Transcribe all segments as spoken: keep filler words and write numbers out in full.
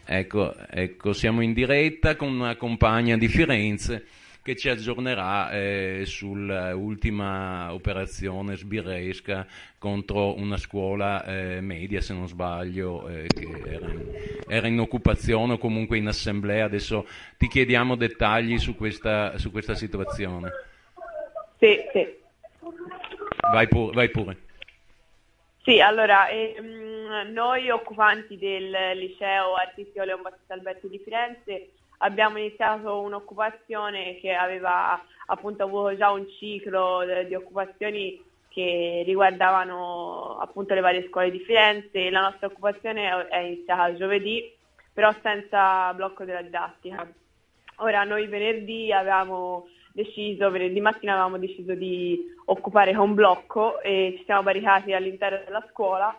Ecco, ecco, siamo in diretta con una compagna di Firenze che ci aggiornerà eh, sull'ultima operazione sbirresca contro una scuola eh, media, se non sbaglio, eh, che era in, era in occupazione o comunque in assemblea. Adesso ti chiediamo dettagli su questa, su questa situazione. Sì, sì. Vai pure. Vai pure. Sì, allora, ehm, noi occupanti del liceo artistico Leon Battista Alberti di Firenze abbiamo iniziato un'occupazione che aveva appunto avuto già un ciclo de- di occupazioni che riguardavano appunto le varie scuole di Firenze. La nostra occupazione è iniziata giovedì, però senza blocco della didattica. Ora, noi venerdì avevamo deciso, venerdì mattina avevamo deciso di occupare con blocco e ci siamo barricati all'interno della scuola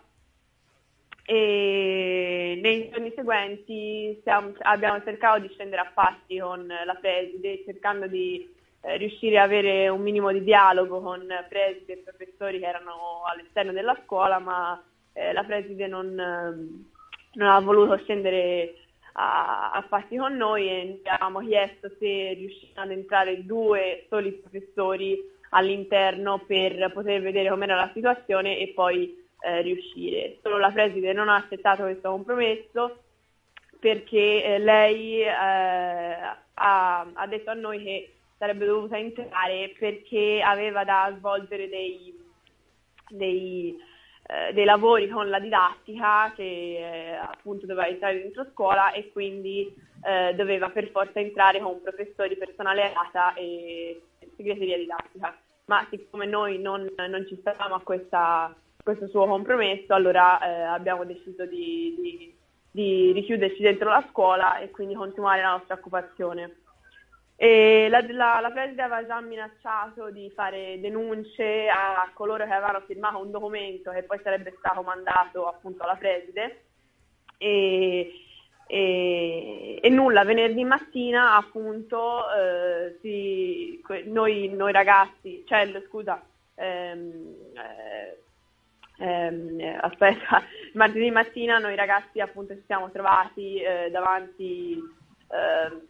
e nei giorni seguenti siamo- abbiamo cercato di scendere a patti con la preside, cercando di eh, riuscire ad avere un minimo di dialogo con preside e professori che erano all'esterno della scuola, ma eh, la preside non, ehm, non ha voluto scendere a, a patti con noi e abbiamo chiesto se riuscivano ad entrare due soli professori all'interno per poter vedere com'era la situazione e poi eh, riuscire. Solo la preside non ha accettato questo compromesso perché eh, lei eh, ha, ha detto a noi che sarebbe dovuta entrare perché aveva da svolgere dei, dei, eh, dei lavori con la didattica che eh, appunto doveva entrare dentro scuola e quindi eh, doveva per forza entrare con professori, personale ATA e segreteria didattica. Ma siccome noi non, non ci stavamo a questa, questo suo compromesso, allora eh, abbiamo deciso di, di, di richiuderci dentro la scuola e quindi continuare la nostra occupazione. E la, la, la preside aveva già minacciato di fare denunce a coloro che avevano firmato un documento che poi sarebbe stato mandato appunto alla preside e, e, e nulla, venerdì mattina appunto eh, si, noi, noi ragazzi, cioè scusa, ehm, eh, ehm, aspetta, martedì mattina noi ragazzi appunto ci siamo trovati eh, davanti eh,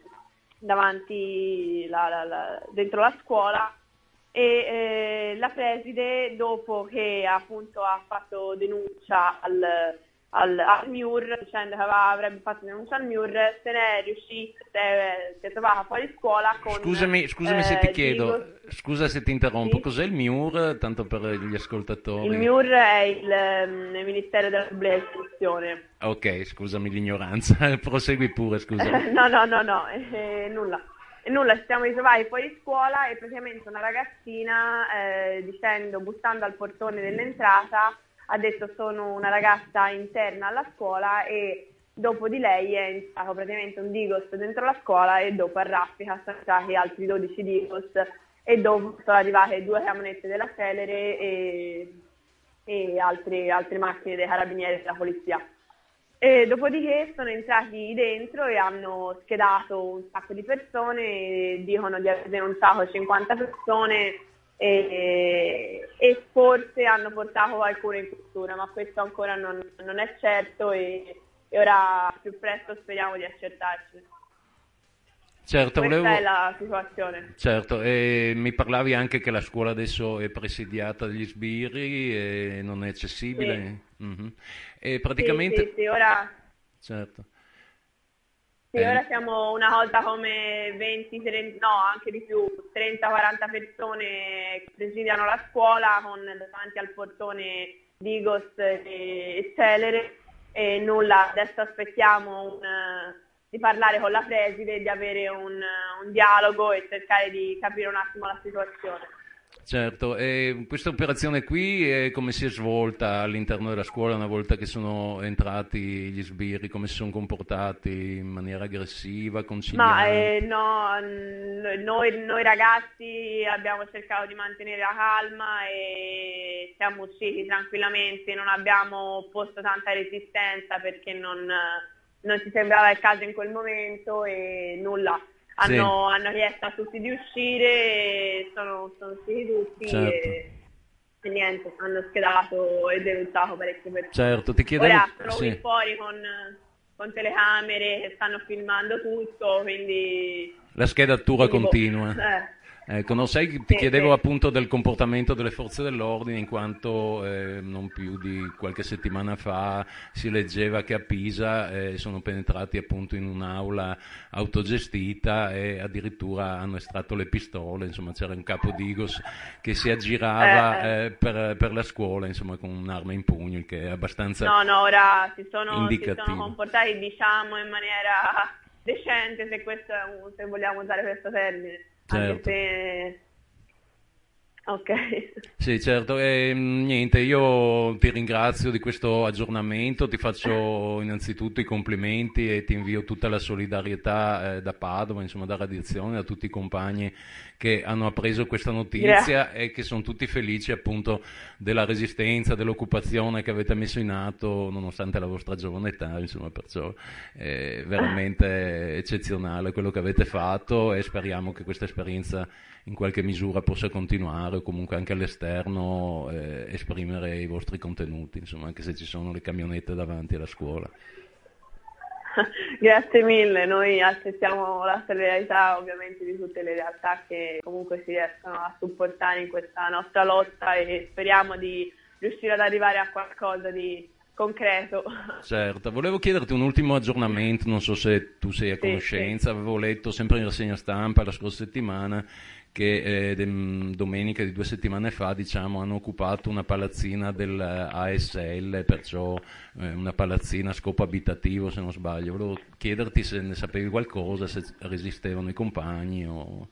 davanti la, la, la, dentro la scuola e eh, la preside, dopo che appunto ha fatto denuncia al, al, al M I U R, dicendo che aveva, avrebbe fatto denuncia al M I U R, se ne è riuscita, si è, si è trovata fuori scuola con Scusami, scusami se ti eh, Digos. chiedo, scusa se ti interrompo, Sì? cos'è il M I U R, tanto per gli Il ascoltatori? M I U R è il, ehm, il Ministero della Pubblica Istruzione. Ok, scusami l'ignoranza, prosegui pure, scusami. No, no, no, no, eh, nulla. E nulla, ci siamo ritrovati fuori scuola e praticamente una ragazzina, eh, dicendo, bussando al portone dell'entrata, ha detto sono una ragazza interna alla scuola e dopo di lei è entrato praticamente un Digos dentro la scuola e dopo a raffica sono entrati altri dodici Digos e dopo sono arrivate due camionette della Celere e, e altre, altre macchine dei carabinieri e della polizia. E dopodiché sono entrati dentro e hanno schedato un sacco di persone, dicono di aver denunciato cinquanta persone e, e forse hanno portato qualcuno in questura, ma questo ancora non, non è certo e, e ora più presto speriamo di accertarci. Certo, Questa è volevo... la situazione. Certo, e mi parlavi anche che la scuola adesso è presidiata dagli sbirri e non è Sì, accessibile. Mhm. E sì, sì, praticamente... sì, ora... Certo. Sì, Eh, ora siamo una volta come venti, trenta, no, anche di più, trenta quaranta persone che presidiano la scuola con davanti al portone Digos e, e Celere e nulla, adesso aspettiamo un, eh, di parlare con la preside e di avere un, un dialogo e cercare di capire un attimo la situazione. certo, e questa operazione qui è come si è svolta all'interno della scuola una volta che sono entrati gli sbirri, come si sono comportati in maniera aggressiva, Ma eh, conciliante? no, n- noi, noi ragazzi abbiamo cercato di mantenere la calma e siamo usciti tranquillamente, non abbiamo posto tanta resistenza perché non, non ci sembrava il caso in quel momento e nulla. Sì, Hanno, hanno chiesto a tutti di uscire e sono, sono usciti tutti certo. e, e niente, hanno schedato e denunciato parecchie persone. Certo, ti chiedevo, Ora sono qui sì. fuori con, con telecamere che stanno filmando tutto, quindi... La schedatura quindi, boh, continua. eh. Ecco, non sai, ti Sì, chiedevo sì. appunto del comportamento delle forze dell'ordine, in quanto eh, non più di qualche settimana fa si leggeva che a Pisa eh, sono penetrati appunto in un'aula autogestita e addirittura hanno estratto le pistole, insomma c'era un capo Digos che si aggirava Eh, eh. eh, per, per la scuola, insomma con un'arma in pugno, il che è abbastanza No, no, ora si sono, si sono indicativo. comportati, diciamo, in maniera decente, se, questo è un- se vogliamo usare questo termine. Anche Certo. se... Ok. Sì, certo, e mh, niente, io ti ringrazio di questo aggiornamento, ti faccio innanzitutto i complimenti e ti invio tutta la solidarietà eh, da Padova, insomma da Radiazione, da tutti i compagni che hanno appreso questa notizia e che sono tutti felici appunto della resistenza, dell'occupazione che avete messo in atto nonostante la vostra giovane età, insomma, perciò è veramente eccezionale quello che avete fatto e speriamo che questa esperienza in qualche misura possa continuare o comunque anche all'esterno eh, esprimere i vostri contenuti, insomma, anche se ci sono le camionette davanti alla scuola. Grazie mille, noi accettiamo la solidarietà ovviamente di tutte le realtà che comunque si riescono a supportare in questa nostra lotta e speriamo di riuscire ad arrivare a qualcosa di concreto. Certo, volevo chiederti un ultimo aggiornamento, non so se tu sei a conoscenza, Sì, sì. avevo letto sempre in rassegna stampa la scorsa settimana che eh, de- domenica di due settimane fa, diciamo, hanno occupato una palazzina dell'A S L, perciò eh, una palazzina a scopo abitativo, se non sbaglio. Volevo chiederti se ne sapevi qualcosa, se resistevano i compagni o...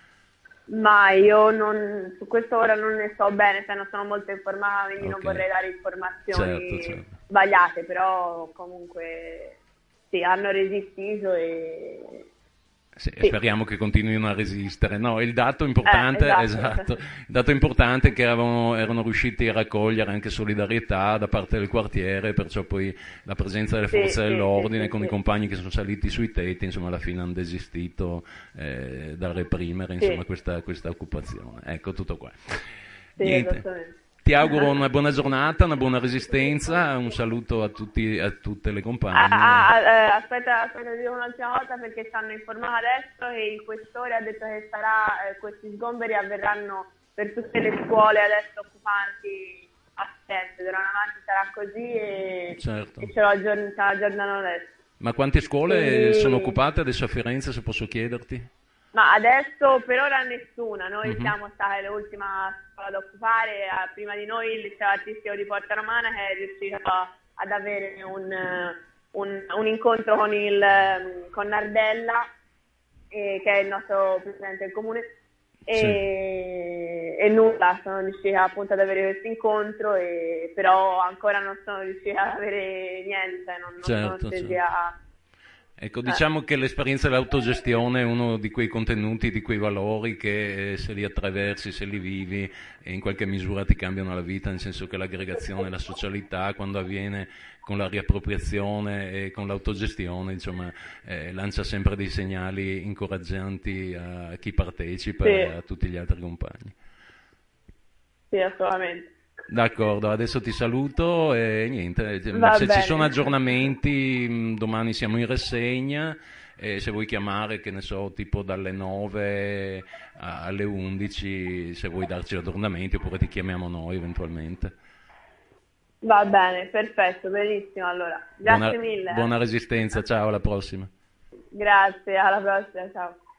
Ma io non, su questo ora non ne so bene, se non sono molto informata, quindi non Ok, vorrei dare certo, informazioni certo. sbagliate, però comunque sì, hanno resistito e Sì, e sì, speriamo che continuino a resistere. No, il dato eh, importante, esatto, esatto. il dato importante è che eravamo- erano riusciti a raccogliere anche solidarietà da parte del quartiere, perciò poi la presenza delle Sì, forze sì, sì, dell'ordine sì, con i sì, compagni che sono saliti sui tetti, insomma, alla fine hanno desistito eh, dal reprimere, insomma, sì, questa, questa occupazione. Ecco, tutto qua. sì, Niente. esattamente. Ti auguro una buona giornata, una buona resistenza, un saluto a tutti, a tutte le Ah, compagne. ah, eh, aspetta, aspetta, ti dico un'ultima volta perché ci hanno informato adesso che il questore ha detto che sarà, eh, questi sgomberi avverranno per tutte le scuole adesso occupanti assente, d'ora in avanti sarà così e, Certo. e ce lo aggiorn- ce lo aggiornano adesso. Ma quante scuole sono Quindi, occupate adesso a Firenze, se posso chiederti? ma adesso per ora nessuna, noi Mhm. siamo state l'ultima scuola da occupare, eh, prima di noi il liceo artistico di Porta Romana che è riuscito a- ad avere un, eh, un- un incontro con, il, ehm, con Nardella, eh, che è il nostro presidente del comune, Sì, e, e nulla, sono riusciti appunto ad avere questo incontro, e, però ancora non sono riusciti ad avere niente, non, non sono certo, scesi certo. a... Ecco, eh. diciamo che l'esperienza dell'autogestione è uno di quei contenuti, di quei valori che eh, se li attraversi, se li vivi, e in qualche misura ti cambiano la vita, nel senso che l'aggregazione, la socialità, quando avviene con la riappropriazione e con l'autogestione, insomma, eh, lancia sempre dei segnali incoraggianti a chi partecipa Sì, e a tutti gli altri compagni. sì, assolutamente. D'accordo, adesso ti saluto e niente, ehm, Va se ci sono bene. aggiornamenti, mh, domani siamo in rassegna e se vuoi chiamare, che ne so, tipo dalle nove a- alle undici, se vuoi darci aggiornamenti oppure ti chiamiamo noi eventualmente. Va bene, perfetto, benissimo. Allora, Buona, grazie mille. buona eh. resistenza, ciao, alla prossima. Grazie, alla prossima, ciao.